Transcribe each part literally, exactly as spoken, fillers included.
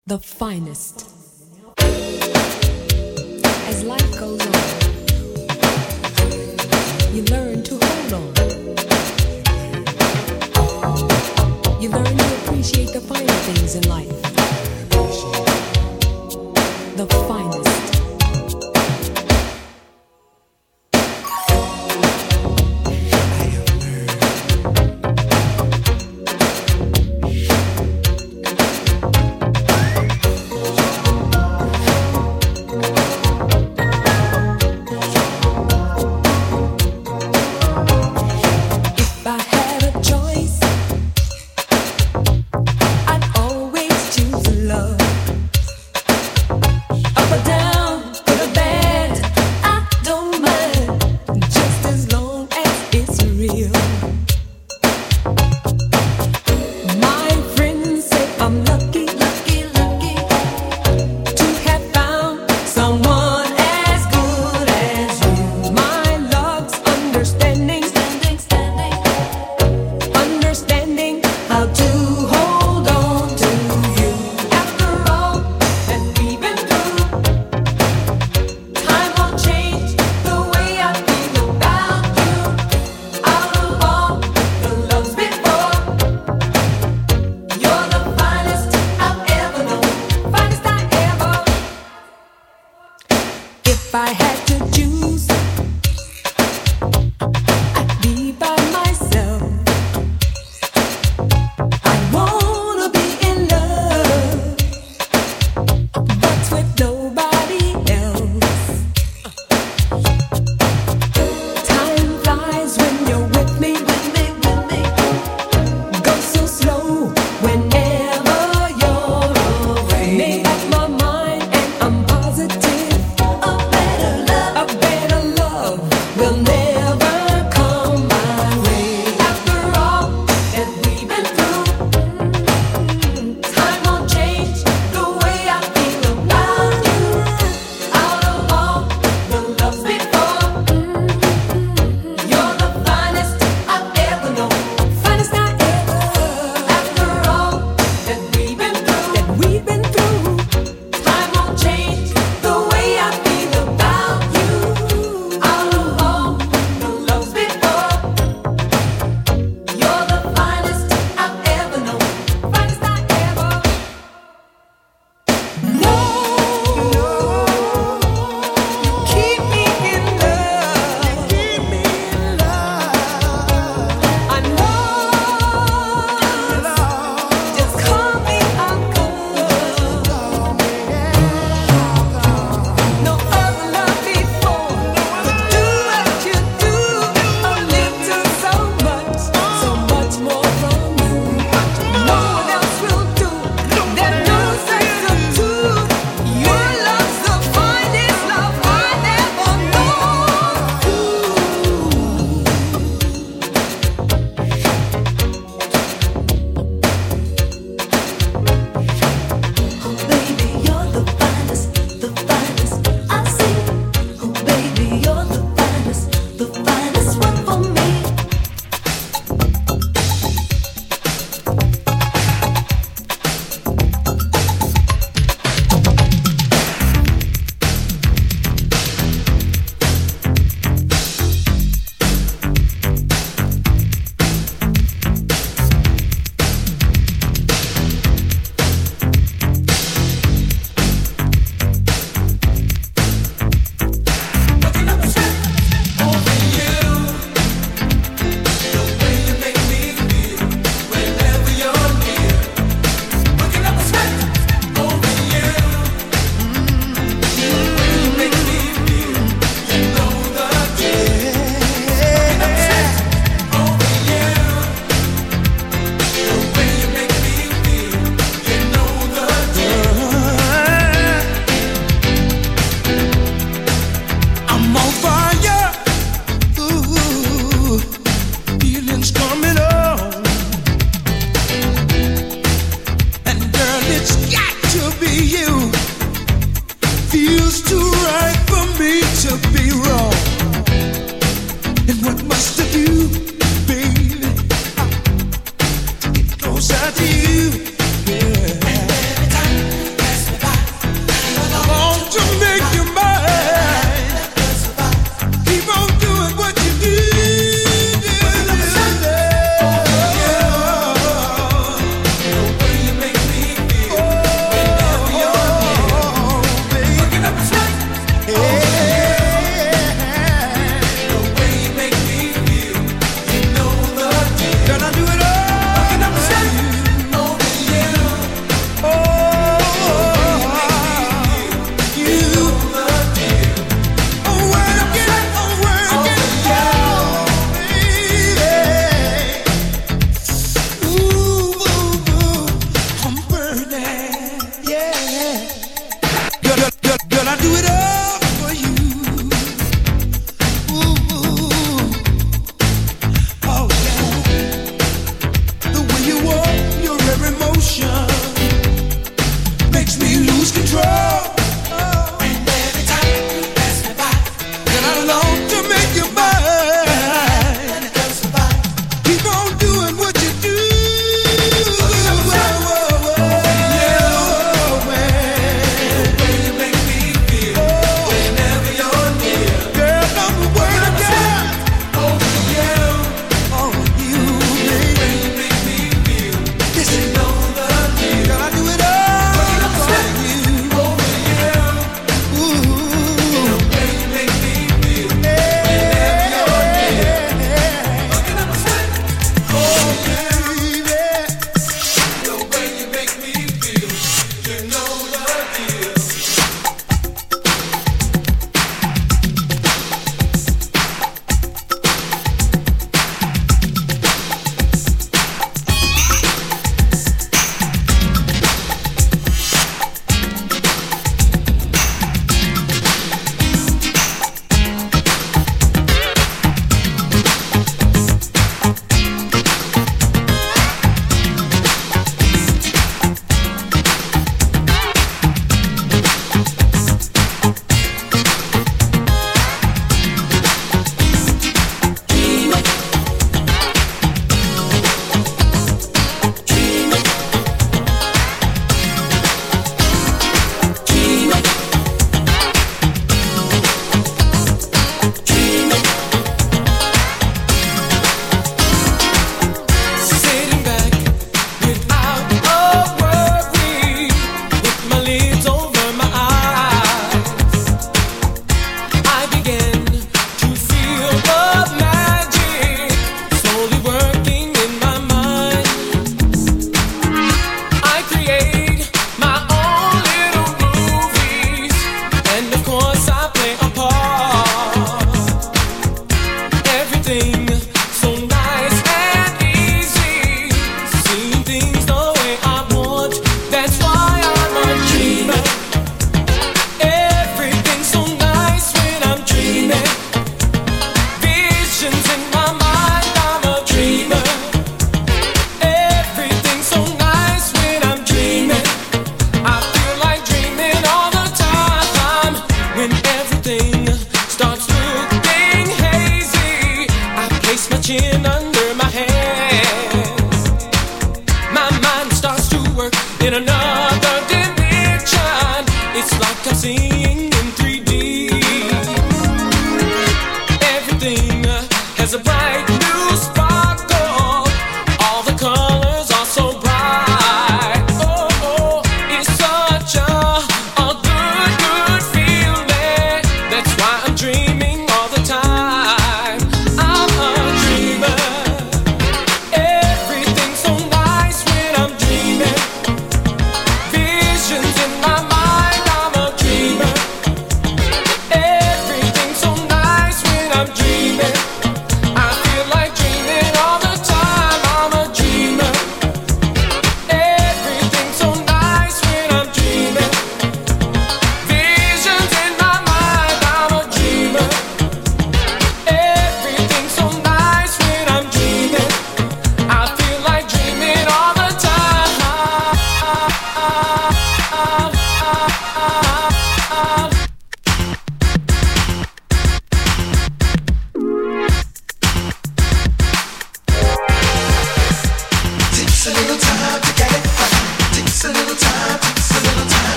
The finest. As life goes on, you learn to hold on. You learn to appreciate the finer things in life. The finest. If I had to choose, I'd be by myself. I wanna be in love, but with nobody else. Time flies when you're with me, with me, with me. Go so slow whenever you're away. Made up my mind and I'm positive. A better life.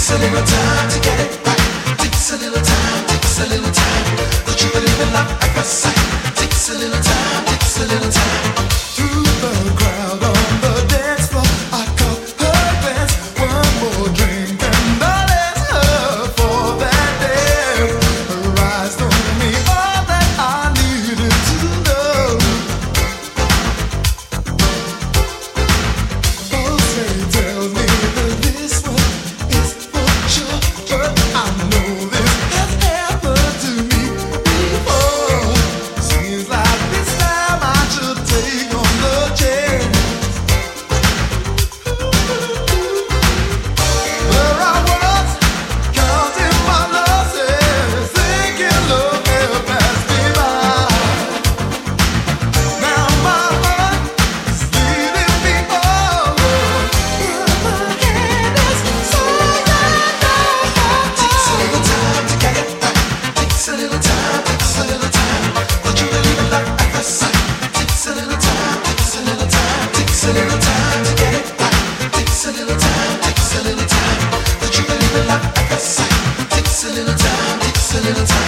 Takes a little time to get it right. Takes a little time, takes a little time. Don't you believe in love at first sight? Takes a little time, takes a little time. Through the crowd on the dance floor, I caught her glance. One more drink and I'll ask her for that dance. Her eyes told me all that I needed to know. Jose tells me that this one is for sure, but I know this has happened to me before. Seems like this time I should take on the chance. Where I was counting my losses, thinking love had passed me by. Now my heart is leading me over. My hand is so down. Takes a little time to get it right. Takes a little time, takes a little time. Don't you believe in love at first sight? Takes a little time, takes a little time. Takes a little time to get it right. Takes a little time, takes a little time. Don't you believe in love at first sight? Takes a little time, takes a little time.